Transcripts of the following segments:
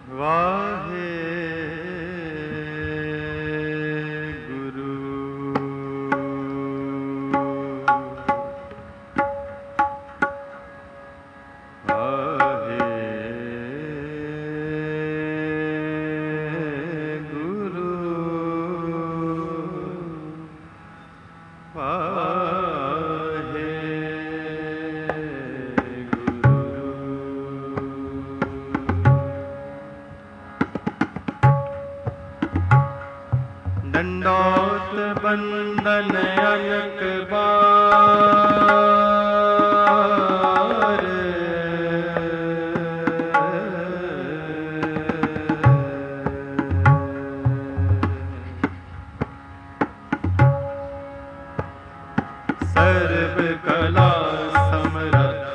वाहे गुरु वाहे गुरु वाहे दंडोत बंदन अनक बार सर्व कला समरथ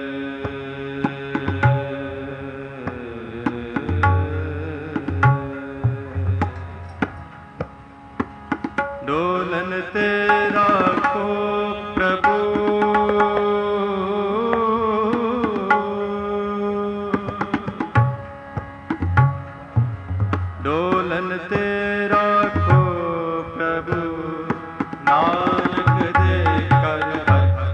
डोलन तेरा को प्रभु डोलन तेरा को प्रभु नानक दे कर हथ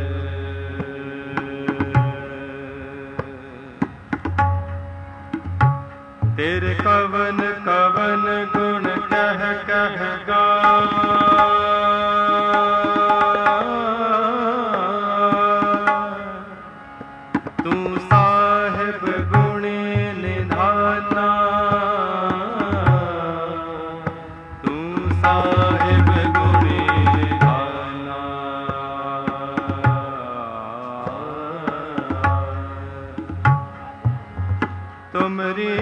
तेरे कवन कवन गुण कह कह गा तू साहिब गुणी निधाना तू साहिब गुणी निधाना तुमरी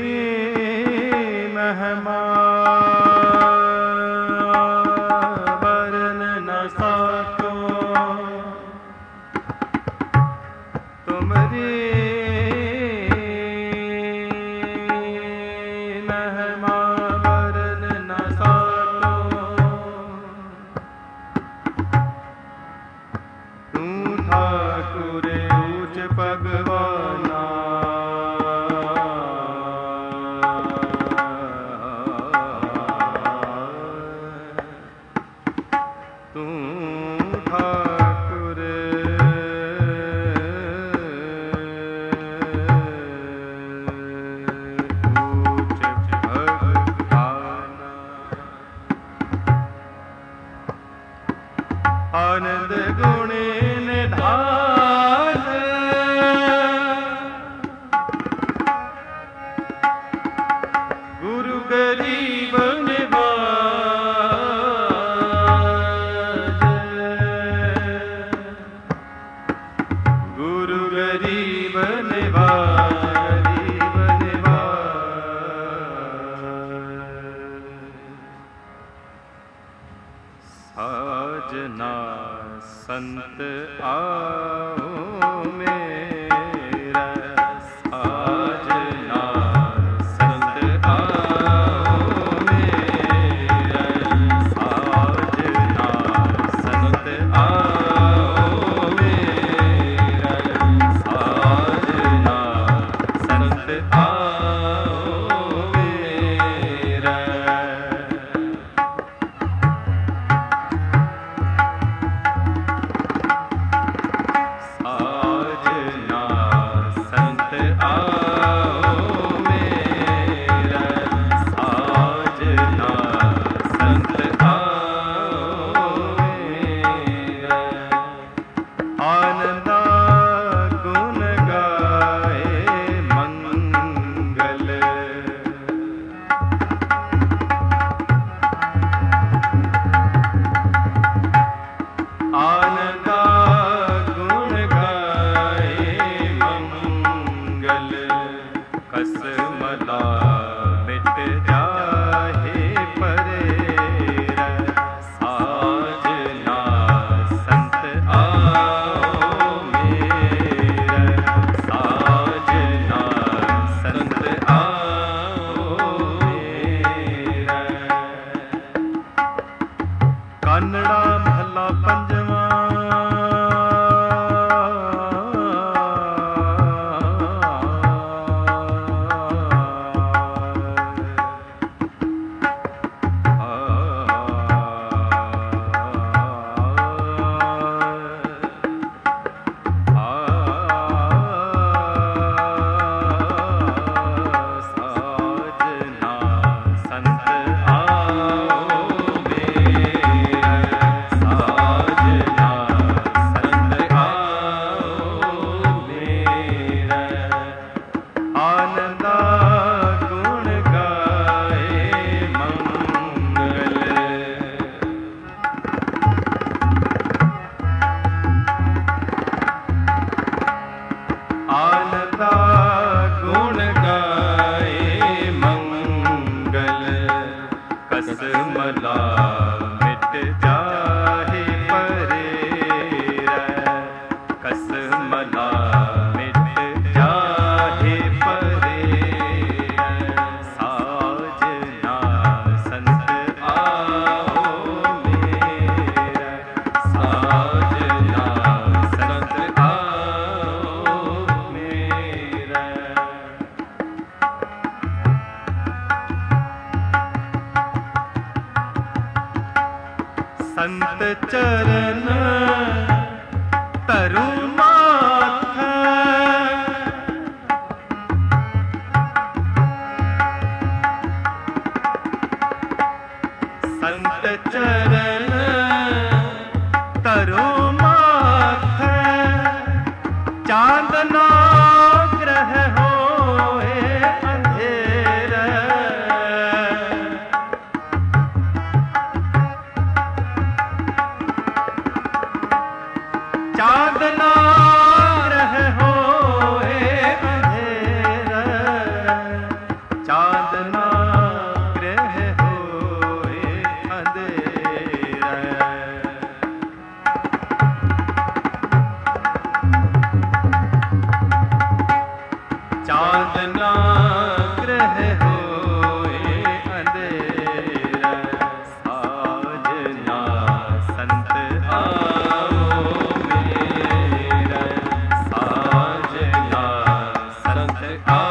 महिमा वर्ण न साको तुमरी महिमा वर्ण न साको तू ठाकुर ऊंच भगवाना तू ठाकुर ऊंच भगवाना आनंद गुणे निधान गुरु गरीब निवाज गुरु गरीब निवाज गरीब निवाज साजना संत आओ मेरा साजना संत आओ मेरा साजना संत आओ मेरा साजना संत आओ मेरा साजना संत आओ मेरा साजना संत आओ मेरा आनंदा गुण गाए मंगल संत चरण तरुनाथ संत चरण तरुनाथ चांदना ग्रह होए अंधेरा चांदना ग्रह होए अंधेरा चांदना ग्रह होए अंधेरा चांदना ग्रह होए अंधेरा साजना संत आओ मेरा साजना संत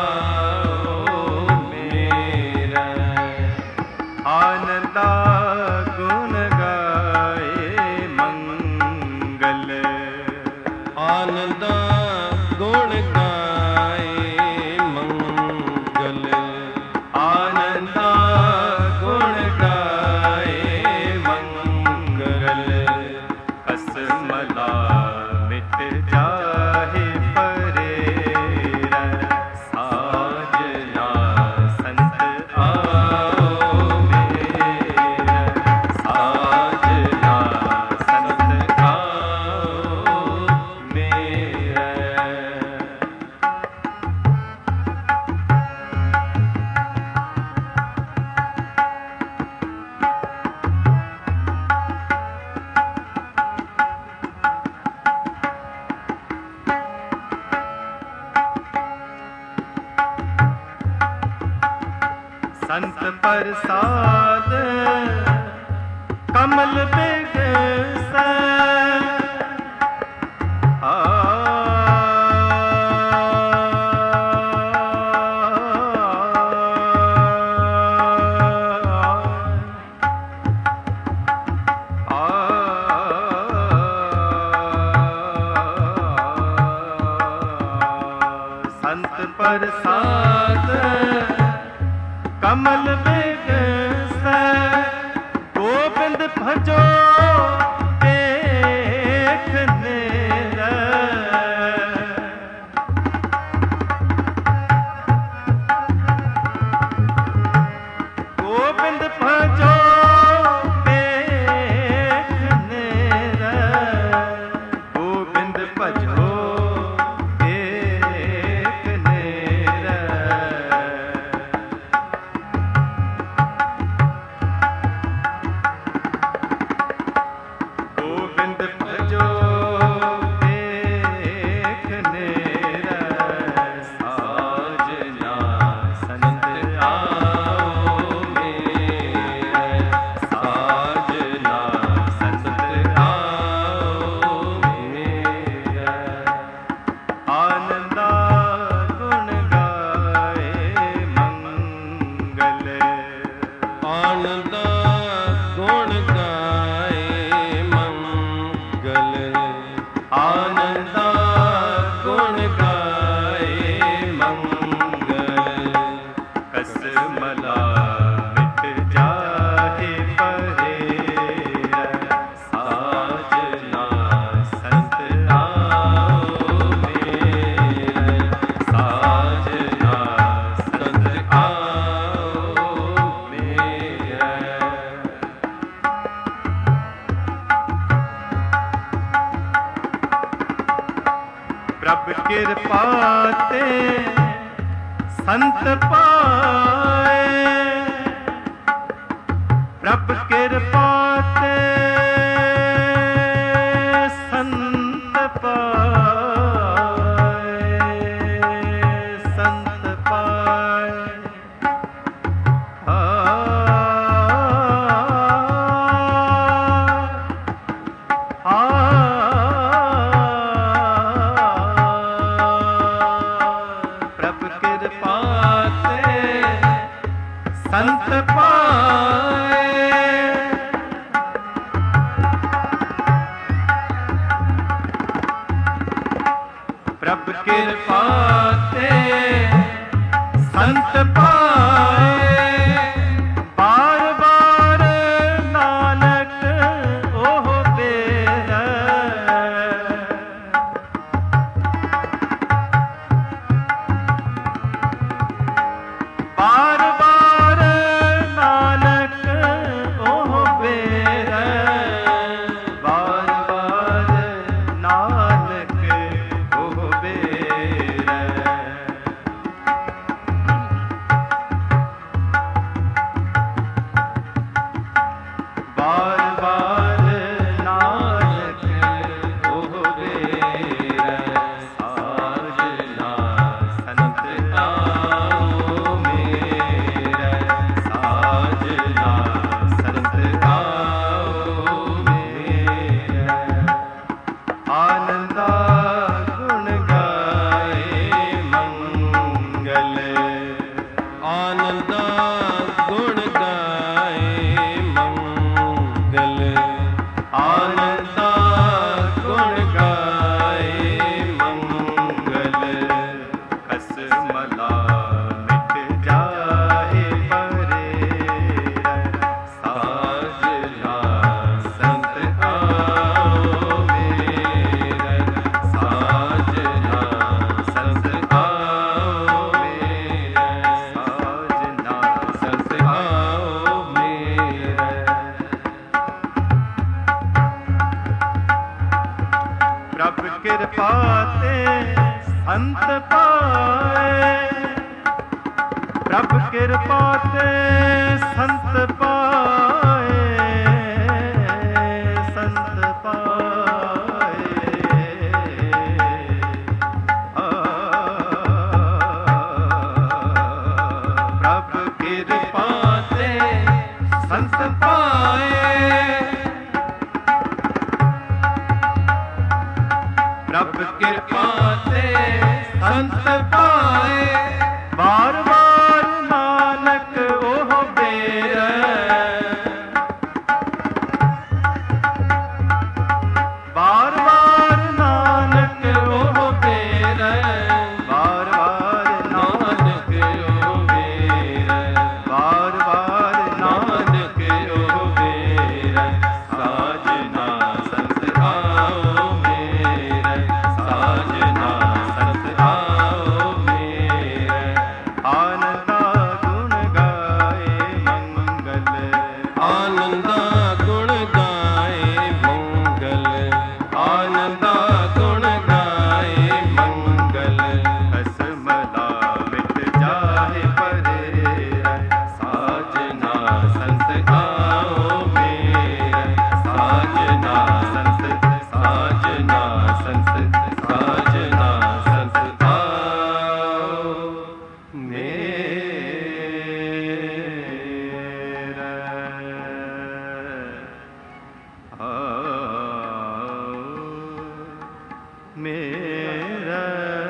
आओ मेरा आनंदा गुण गाए मंगल आनंदा गुण गाए मंगल आनंदा गुण गाए मंगल कसमला मिट जाहे परेरा साजना संत आओ मेरा साजना संत आओ मेरा संत प्रसाद कमल बिगस संत प्रसाद कमल बिगस गोविंद भजो देख नेरा गोविंद भजो देख नेरा गोविंद भजो देख नेरा गोविंद भजो देख नेरा साजना संत आओ मेरा साजना संत आओ मेरा आनंदा गुण गाए मंगल आनंदा गुण गाए मंगल आनंदा गुण गाए मंगल कसमला मिट जाहे परेरा साजना संत आओ मेरा साजना संत आओ मेरा प्रभ कृपा ते संत पाए प्रभ कृपा ते संत पाए संत पाए प्रभ कृपा ते संत पाए संत पाए बार बार नानक ओह बेरै बार बार नानक ओह बेरै बार बार नानक ओह बेरै बार बार नानक ओह बेरै साजना संत आओ मेरै साजना संत आओ मेरै आनंदा गुण गाए मंगल आनंदा गुण गाए मंगल आनंदा गुण गाए मंगल कसमला मिट जाए परे साजना संत आओ मेरै साजना संत आओ मेरै साजना संत आओ मेरै प्रभ कृपा ते संत पाए प्रभ कृपा ते संत पाए संत पाए प्रभ कृपा ते संत पाए प्रभ कृपा से संत पाए बार बार नानक ओह बेरै बार बार नानक ओह बेरै बार बार नानक ओह बेरै बार बार नानक ओह बेरै साजना संत आओ मेरै साजना संत आओ मेरै आनंदा गुण गाए मंगल आनंदा गुण गाए मंगल आनंदा गुण गाए मंगल कसमला मिट जाए परे साजना संत आओ मेरै साजना संत साजना संत साजना संत आओ मेरै आओ मेरै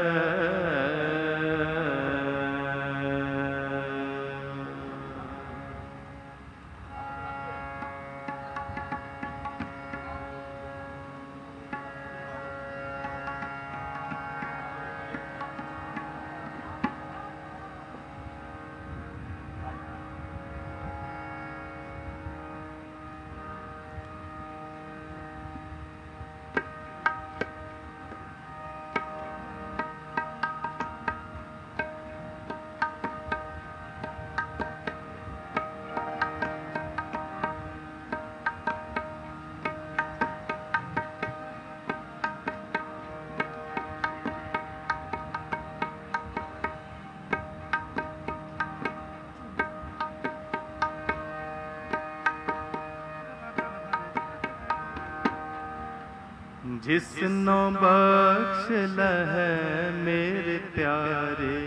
जिसनो बख्श लह मेरे प्यारे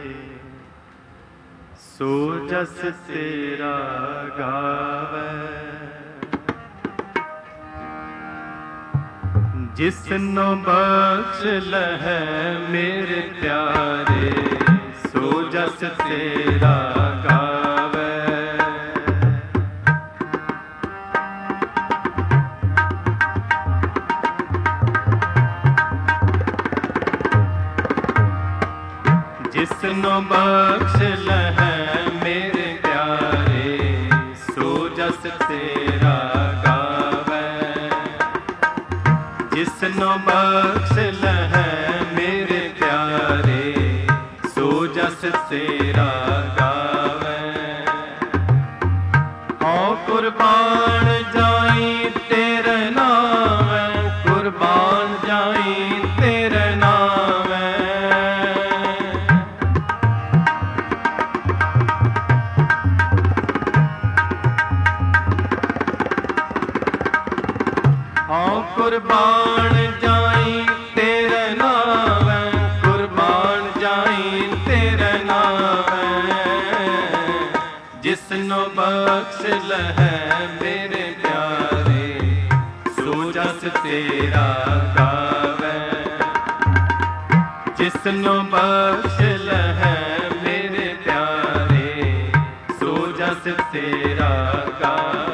सो जस तेरा गावे जिसनो बख्श लह मेरे प्यारे सो जस तेरा गावे जिसनो बख्श लह कुर्बान जाई तेरे नाम है, कुर्बान जाई तेरे नाम है। जिसनो बख्श लहै मेरे प्यारे, सो जस तेरा गावे। जिसनो बख्श लहै मेरे प्यारे, सो जस तेरा गावे।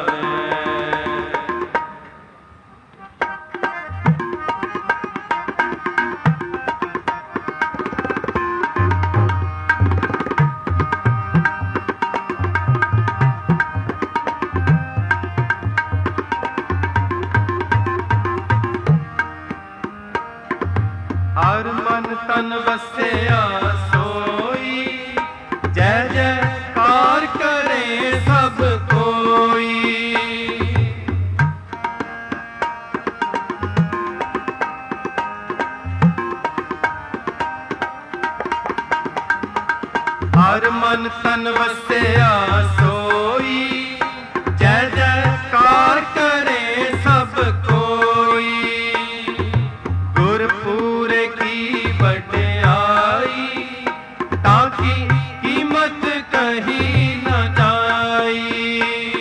हर मन तन वसिया सोई, जय जयकार करे सब कोई। हर मन तन वसिया सोई, जय जयकार करे सब कोई। गुरपुरे की बड़ाई, ताकि कीमत कहीं न जाई।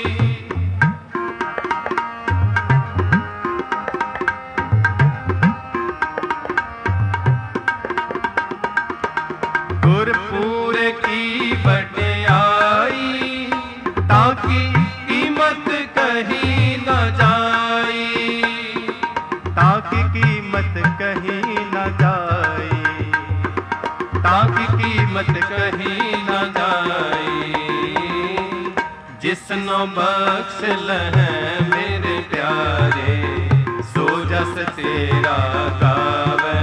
गुरपुरे की बड़ाई, ताकि कीमत कहीं न जाई। ताकि कीमत कहीं न जाई, ताकि कीमत कहीं न जाई। जिसनो बख्श लहै मेरे प्यारे, सो जस तेरा गावे।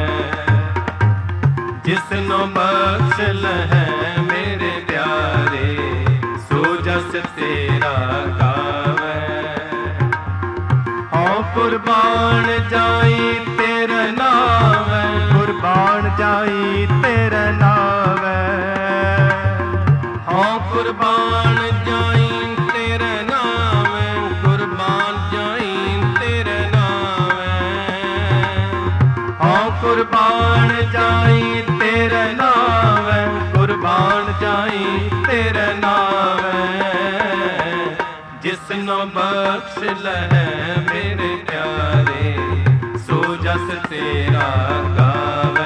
जिसनो बख्श लहै मेरे प्यारे, सो जस तेरा गावे। हाँ कुर्बान जाई तेरे नाम है, कुर्बान जाई तेरे नाम है। हाँ कुर्बान जाई तेरे नाम है, कुर्बान जाई तेरे नाम है। हाँ कुर्बान जाई तेरे नाम है, कुर्बान जाई तेरे नाम है। जिसनो बख्श लहै मेरे प्यारे, सो जस तेरा गावे।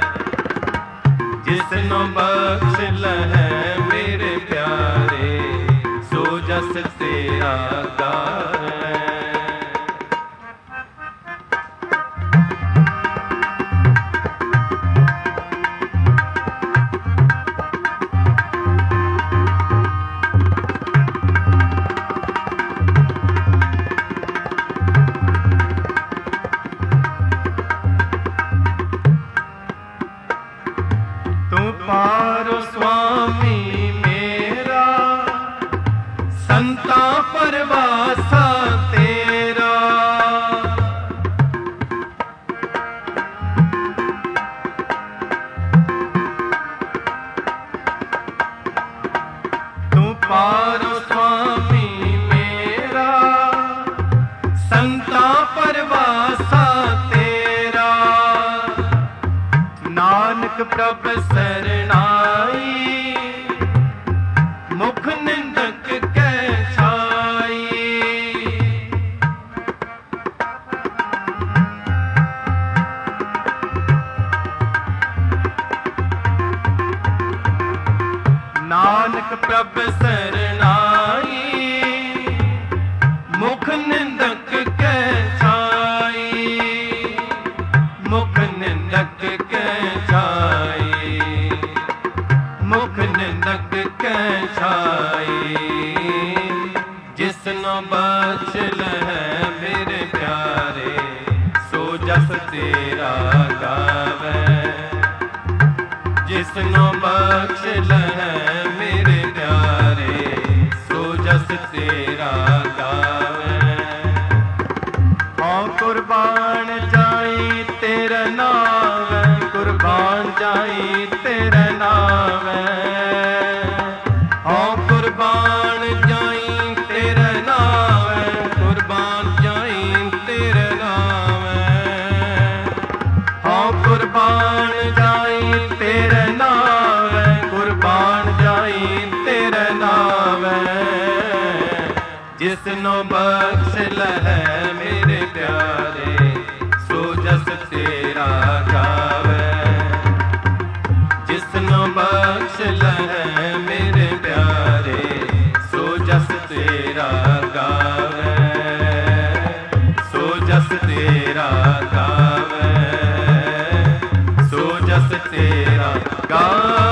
जिसनो बख्श लहै मेरे प्यारे, सो जस तेरा गावे। तू पारो स्वामी मेरा, संता परवासा तेरा। तू पारो स्वामी मेरा, संता परवासा तेरा। नानक प्रभ सरनाई, मुख निंदक कै छाई। नानक प्रभ सरनाई, मुख निंदक कै छाई। मुख निंदक कै छाई, मुख निंदक कै छाई। जिसनो बख्श लहै मेरे प्यारे, सो जस तेरा गावे। जिसनो बख्श लहै मेरे प्यारे, सो जस तेरा गावे। हाँ कुर्बान जाई तेरे नाम है, कुर्बान जाई तेरे नाम है। हाँ कुर्बान जाई तेरे नाम है, कुर्बान जाई तेरे नाम जिसनो बख्श लहै मेरे प्यारे, सो जस तेरा गावे। जिसनो बख्श लहै मेरे प्यारे, सो जस तेरा गावे, सो जस तेरा गावे, सो जस तेरा गावे।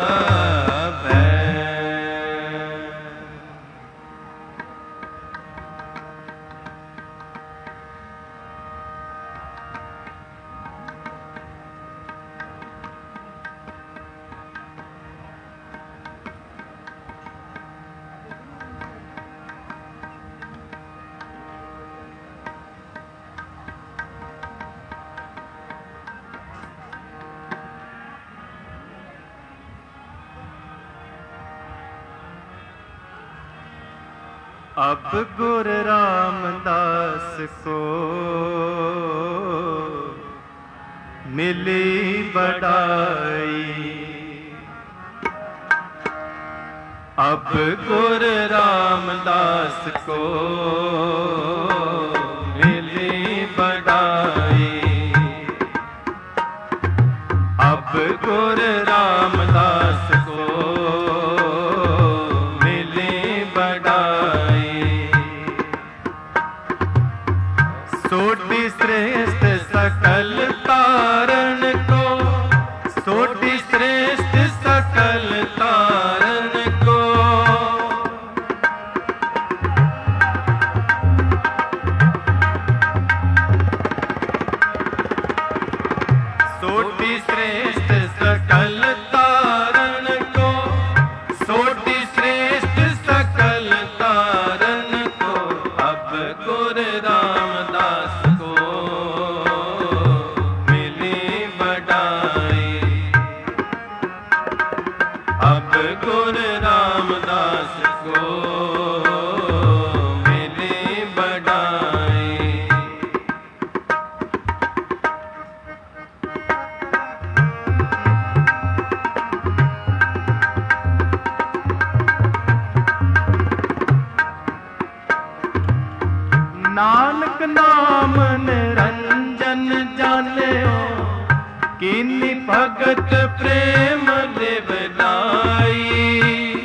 अब गुर रामदास को मिली बड़ाई, अब गुर रामदास को मिली बड़ाई, अब गुर रामदास को मिली बड़ाई। सोटी श्रेष्ठ सकल तारण को, सोटी श्रेष्ठ सकल तारण को, सोटी श्रेष्ठ सकल तारण को, सोटी श्रेष्ठ सकल तारण को। अब गुर रामदास को मिली बड़ाई, अब गुर रामदास को मिली बड़ाई। नानक नाम निरंजन जानियो, कीनी भगत प्रेम लिवलाई,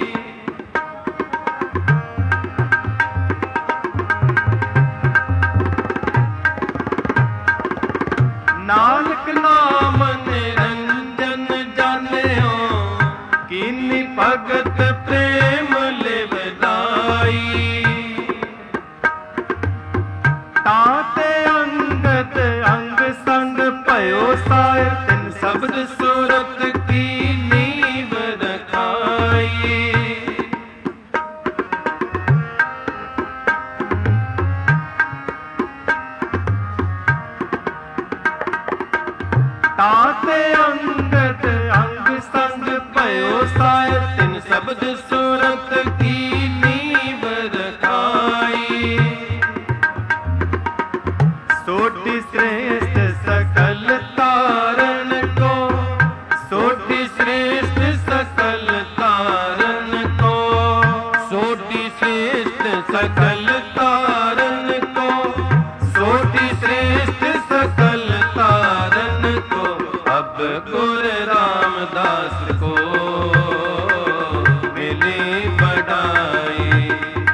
नानक नाम निरंजन जानियो, कीनी भगत प्रेम लिवलाई। ताते अंगत अंग संग पयो साय, तिन शब्द सूरत की नींव रखाई, ताते अंगत अंग संग पयो साय, तिन शब्द सूरत की नींव रखाई। सोटी श्रेष्ठ सकल तारण को, सोटी श्रेष्ठ सकल तारण को, सोटी श्रेष्ठ सकल तारण को, सोटी श्रेष्ठ सकल तारण को। अब गुर रामदास को मिली बड़ाई,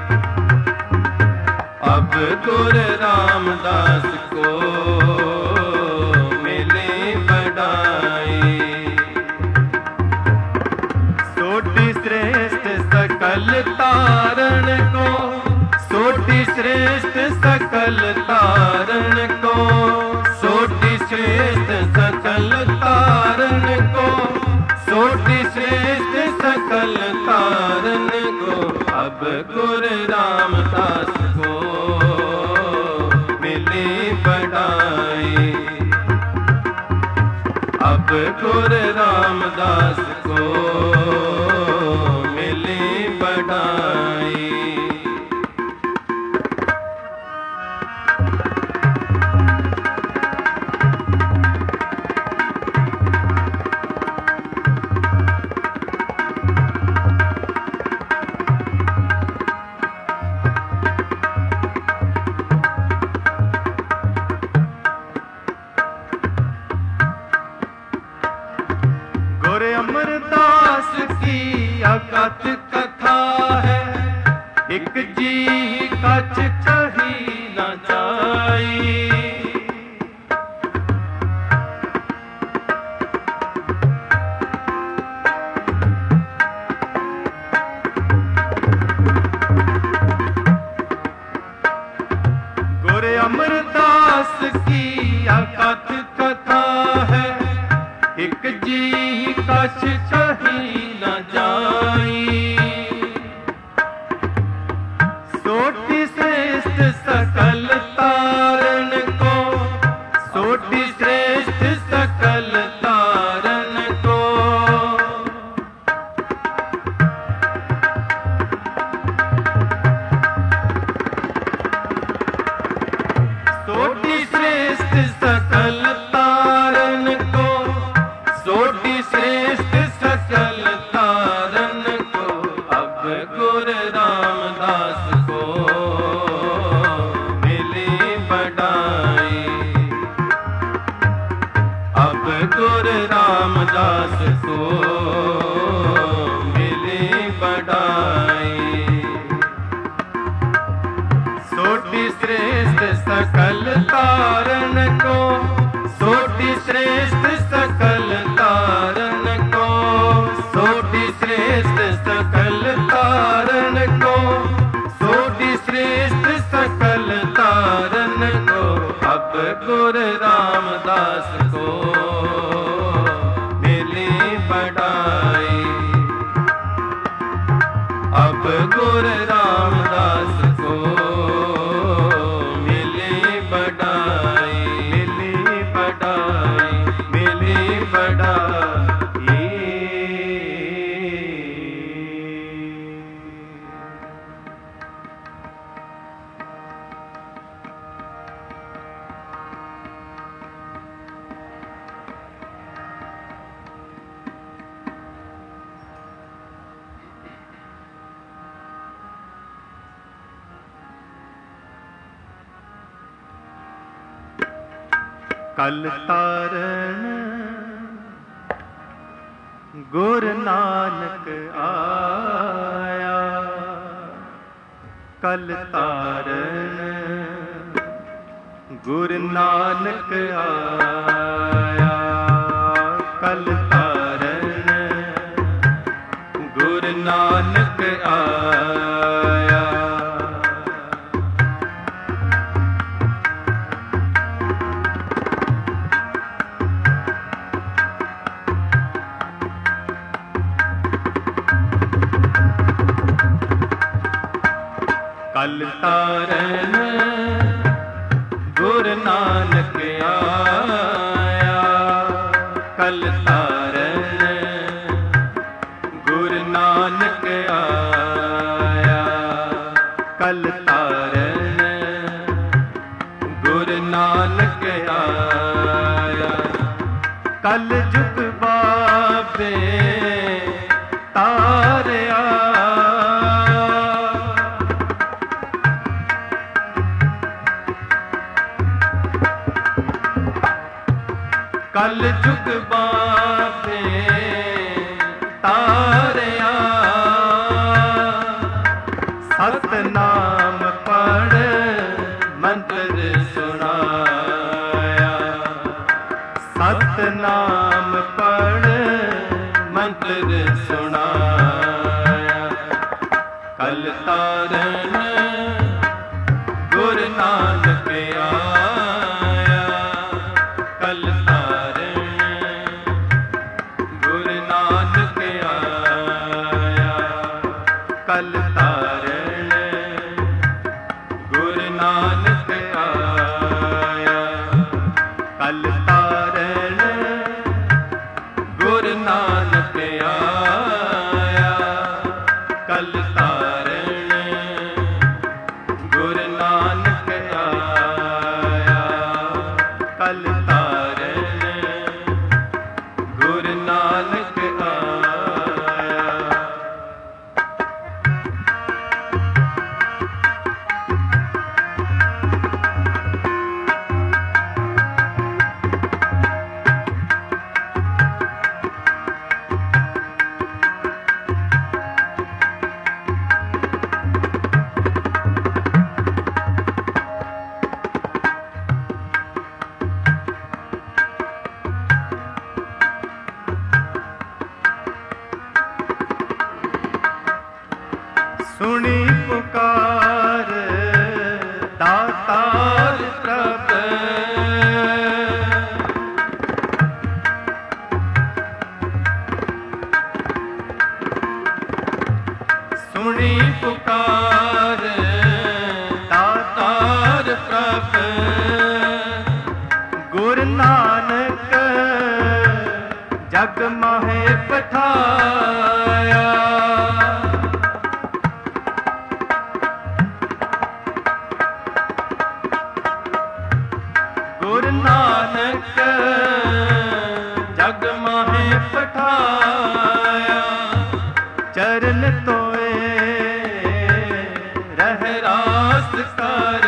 अब गुर रामदास को मिली बड़ाई। सोटी श्रेष्ठ सकल तारण को, सोटी श्रेष्ठ सकल तारण को, सोटी श्रेष्ठ सकल तारण को, सोटी श्रेष्ठ सकल तारण को। अब गुर रामदास को मिली बड़ाई, अब गुर रामदास को मिली बड़ाई। कथा है, एक जी कछ कही न जाई। गुर अमरदास की अकथ कथा है, एक जी कछ कही न जाई। सोटी श्रेष्ठ सकल तारण को, सोटी श्रेष्ठ सकल तारण को। सोटी श्रेष्ठ सकल तारण को, सोटी श्रेष्ठ सकल तारण को। अब गुरु रामदास को मिली बढ़ाई, अब गुरु रामदास को मिली बढ़ाई। सोटी श्रेष्ठ सकल तारण को, सोटी श्रेष्ठ सकल तारण को। सोटी श्रेष्ठ सकल तारण को, सोटी श्रेष्ठ सकल तारण को। अब गुरु रामदास को मिली बढ़ाई, अब गुरु रामदास को मिली बढ़ाई, मिली बढ़ाई, मिली बढ़ाई। कल तारण गुरु नानक आया, कल तारण गुरु नानक आया। कल तारण गुरु नानक आया। कल तारण गुरु नानक आया, कल तारण गुरु नानक आया। कल तारण गुरु नानक आया। कल जुग बाबे तारया, कल जुग बाबे तारया। सतनाम पढ़ मंत्र सुनाया, सतनाम पढ़ मंत्र सुनाया। कल तारण गुरु नानक आया, कल कल तारण गुरु नानक आया। कल तारण गुरु नानक आया। कल तारण गुरु नानक आया। कल तारण गुरु नानक आया। सुनी पुकार दातार प्रभ, सुनी पुकार दातार प्रभ, गुरु नानक जग माहे पठाया। गुरु नानक जग माहे पठाया, चरण तोए रह रास कर,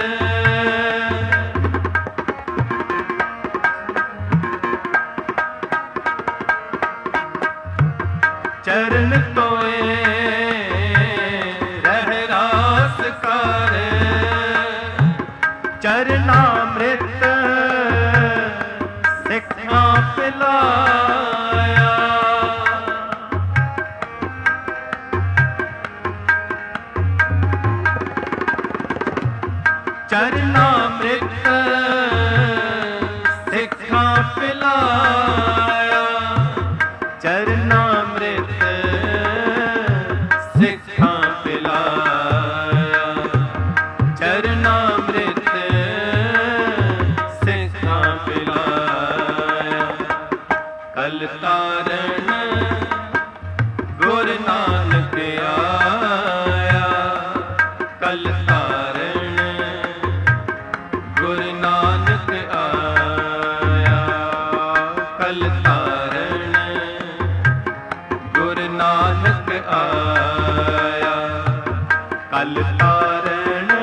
चरण तोए रह रास कर, चरणामृत सिक्खा पिलाया। चरणामृत सिक्खा पिलाया, चरणामृत सिक्खा पिलाया, चरणामृत सिक्खा पिलाया। कल तारण गुरु नानक आया, कल तारण गुरु नानक आया, कल तारण गुरु नानक आया, कल तारण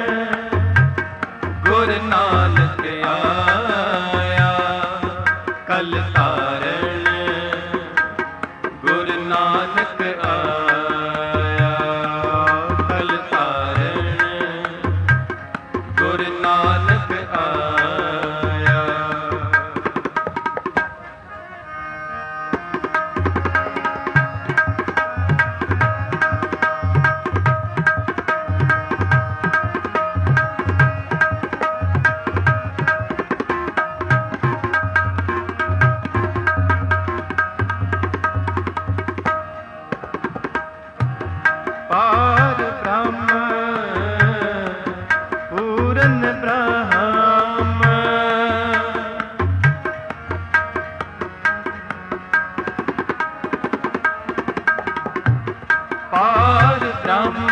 गुरु नानक आया, कल तारण गुरु नानक आया, कल तारण गुरु नानक आया। पार ब्रह्म पूरन ब्रह्म, पार ब्रह्म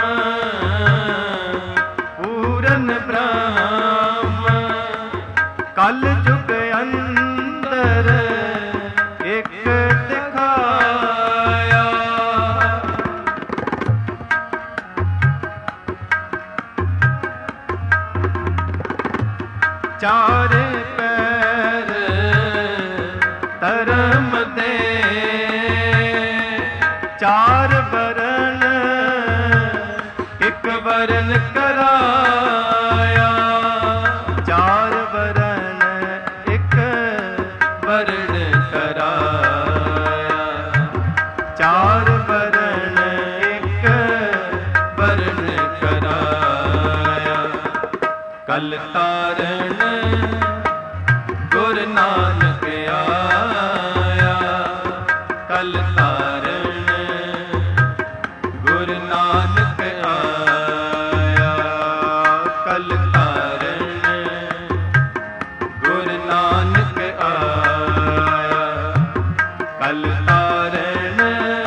पूरन ब्रह्म, कल जुग अंदर एक दिखाया। चार पैर धर्म दे, चार वरण एक वरण कराया, चार वरण एक वरण कराया, चार वरण एक वरण कराया। कल तारण गुरु नानक आया, कल तारण गुरु नानक आया, कल तारण गुरु नानक आया, कल तारण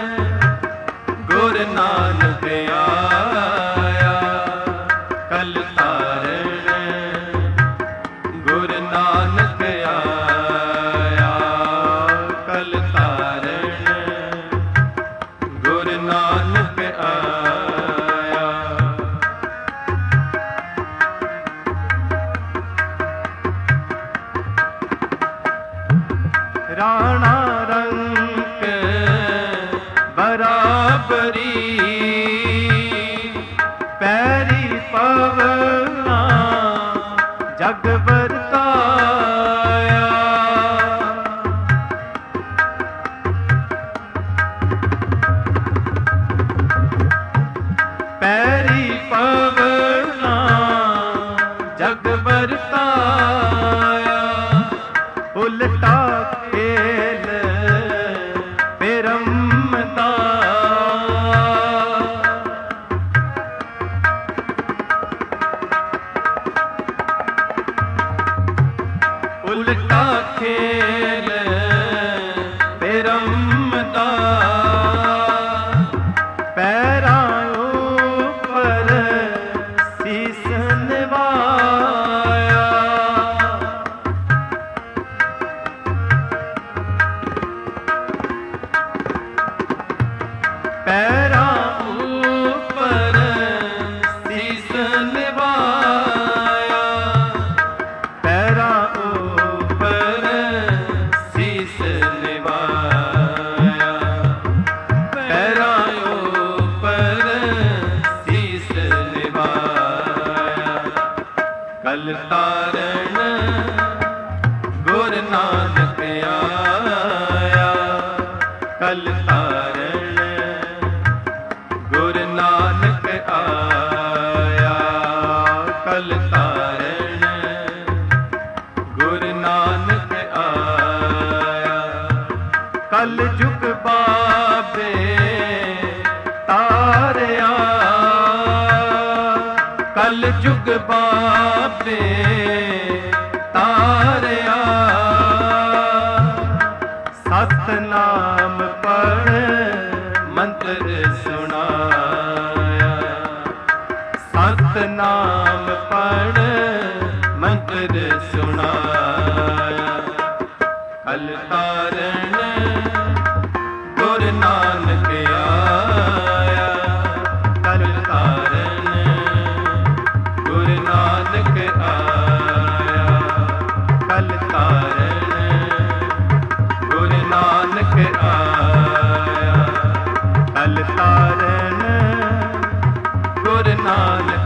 गुरु नानक आया, कल तारण ਕਲ ਤਾਰਨ ਗੁਰ ਨਾਨਕ ਆਇਆ, ਕਲ ਤਾਰਨ ਗੁਰ ਨਾਨਕ ਆਇਆ, ਕਲ ਤਾਰਨ ਗੁਰ ਨਾਨਕ ਆਇਆ। ਕਲ ਜੁਗ ਬਾਬੇ ਤਾਰਿਆ, ਕਲ ਜੁਗ ਬਾਬੇ ਤਾਰਿਆ। ਸਤਨਾਮ ਪੜ੍ਹ ਮੰਤਰ ਸੁਣਾਇਆ, ਸਤਨਾਮ ਪੜ੍ਹ ਮੰਤਰ ਸੁਣਾਇਆ। ਕਲ ਤਾਰਨ ਗੁਰ ਨਾਨਕ ਆਇਆ, ਕਲ ਤਾਰਨ ਗੁਰ ਨਾਨਕ ਆਇਆ, ਕਲ ਤਾਰਨ ਗੁਰ ਨਾਨਕ ਆਇਆ, ਕਲ ਤਾਰਨ ਗੁਰ ਨਾਨਕ